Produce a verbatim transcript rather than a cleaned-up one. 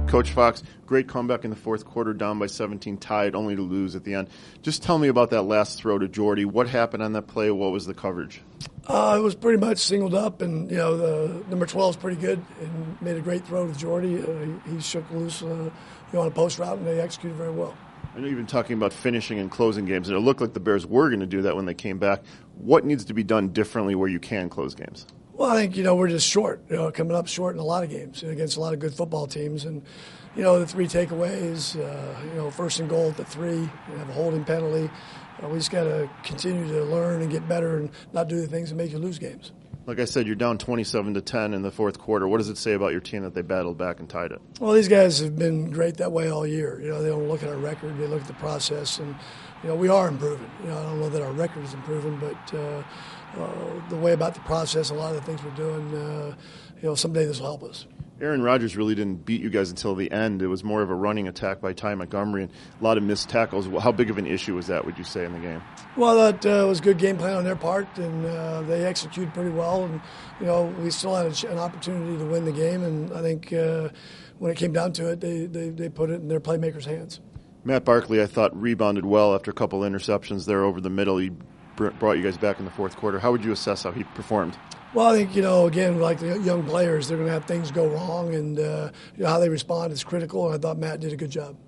Coach Fox, great comeback in the fourth quarter, down by seventeen, tied, only to lose at the end. Just tell me about that last throw to Jordy. What happened on that play? What was the coverage? Uh, it was pretty much singled up, and you know the number twelve is pretty good and made a great throw to Jordy. Uh, he, he shook loose, uh, you know, on a post route, and they executed very well. I know you've been talking about finishing and closing games, and it looked like the Bears were going to do that when they came back. What needs to be done differently where you can close games? Well, I think, you know, we're just short, you know, coming up short in a lot of games against a lot of good football teams. And, you know, the three takeaways, uh, you know, first and goal at the three, you have a holding penalty. Uh, we just got to continue to learn and get better and not do the things that make you lose games. Like I said, you're down twenty-seven to ten in the fourth quarter. What does it say about your team that they battled back and tied it? Well, these guys have been great that way all year. You know, they don't look at our record, they look at the process, and you know, we are improving. You know, I don't know that our record is improving, but uh, uh, the way about the process, a lot of the things we're doing, uh, you know, someday this will help us. Aaron Rodgers really didn't beat you guys until the end. It was more of a running attack by Ty Montgomery and a lot of missed tackles. How big of an issue was that, would you say, in the game? Well, that uh, was a good game plan on their part, and uh, they executed pretty well. And, you know, we still had a, an opportunity to win the game, and I think uh, when it came down to it, they, they, they put it in their playmakers' hands. Matt Barkley, I thought, rebounded well after a couple interceptions there over the middle. He brought you guys back in the fourth quarter. How would you assess how he performed? Well, I think, you know, again, like the young players, they're going to have things go wrong, and uh, you know, how they respond is critical, and I thought Matt did a good job.